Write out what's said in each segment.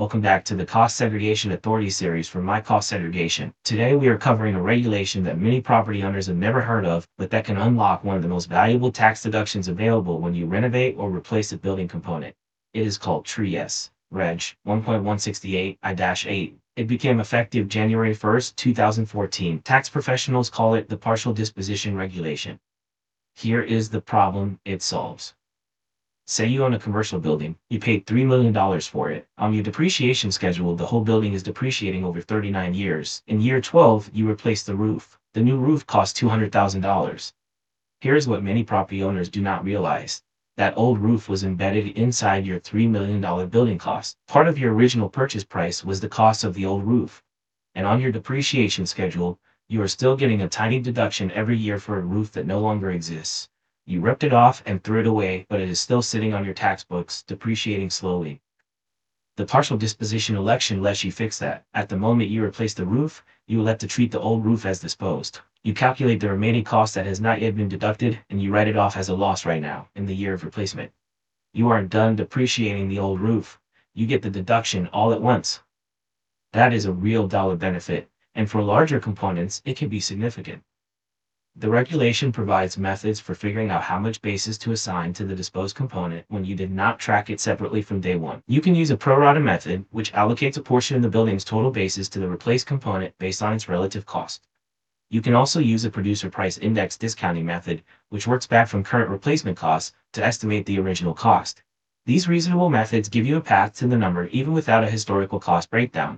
Welcome back to the Cost Segregation Authority series from My Cost Segregation. Today we are covering a regulation that many property owners have never heard of, but that can unlock one of the most valuable tax deductions available when you renovate or replace a building component. It is called TRIAS, Reg 1.168I-8. It became effective January 1st, 2014. Tax professionals call it the Partial Disposition Regulation. Here is the problem it solves. Say you own a commercial building, you paid $3 million for it. On your depreciation schedule, the whole building is depreciating over 39 years. In year 12, you replace the roof. The new roof costs $200,000. Here's what many property owners do not realize. That old roof was embedded inside your $3 million building cost. Part of your original purchase price was the cost of the old roof. And on your depreciation schedule, you are still getting a tiny deduction every year for a roof that no longer exists. You ripped it off and threw it away, but it is still sitting on your tax books, depreciating slowly. The partial disposition election lets you fix that. At the moment you replace the roof, you elect to treat the old roof as disposed. You calculate the remaining cost that has not yet been deducted, and you write it off as a loss right now, in the year of replacement. You aren't done depreciating the old roof. You get the deduction all at once. That is a real dollar benefit, and for larger components, it can be significant. The regulation provides methods for figuring out how much basis to assign to the disposed component when you did not track it separately from day one. You can use a pro rata method, which allocates a portion of the building's total basis to the replaced component based on its relative cost. You can also use a producer price index discounting method, which works back from current replacement costs to estimate the original cost. These reasonable methods give you a path to the number even without a historical cost breakdown.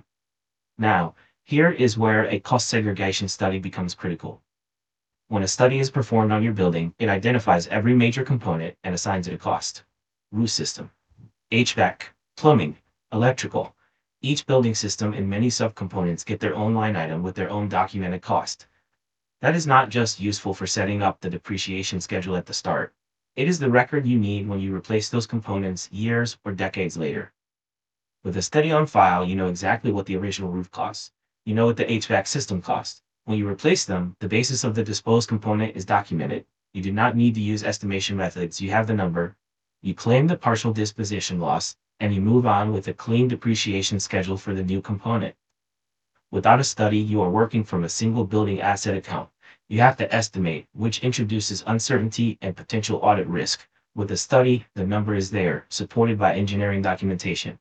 Now, here is where a cost segregation study becomes critical. When a study is performed on your building, it identifies every major component and assigns it a cost. Roof system, HVAC, plumbing, electrical. Each building system and many subcomponents get their own line item with their own documented cost. That is not just useful for setting up the depreciation schedule at the start. It is the record you need when you replace those components years or decades later. With a study on file, you know exactly what the original roof costs. You know what the HVAC system costs. When you replace them, the basis of the disposed component is documented. You do not need to use estimation methods. You have the number. You claim the partial disposition loss, and you move on with a clean depreciation schedule for the new component. Without a study, you are working from a single building asset account. You have to estimate, which introduces uncertainty and potential audit risk. With a study, the number is there, supported by engineering documentation.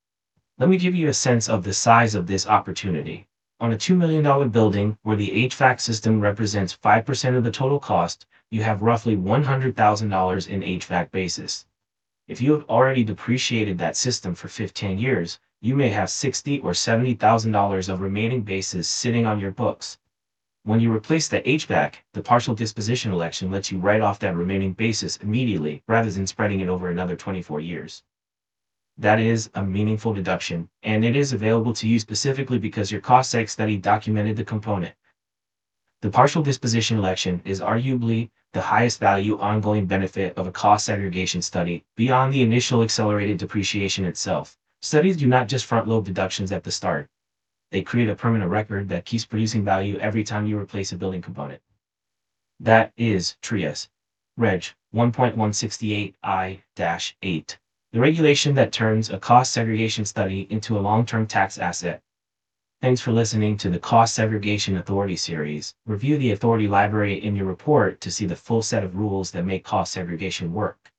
Let me give you a sense of the size of this opportunity. On a $2 million building, where the HVAC system represents 5% of the total cost, you have roughly $100,000 in HVAC basis. If you have already depreciated that system for 15 years, you may have $60,000 or $70,000 of remaining basis sitting on your books. When you replace the HVAC, the partial disposition election lets you write off that remaining basis immediately rather than spreading it over another 24 years. That is a meaningful deduction, and it is available to you specifically because your cost seg study documented the component. The partial disposition election is arguably the highest value ongoing benefit of a cost segregation study beyond the initial accelerated depreciation itself. Studies do not just front-load deductions at the start. They create a permanent record that keeps producing value every time you replace a building component. That is TRIAS, Reg 1.168I-8. The regulation that turns a cost segregation study into a long-term tax asset. Thanks for listening to the Cost Segregation Authority series. Review the authority library in your report to see the full set of rules that make cost segregation work.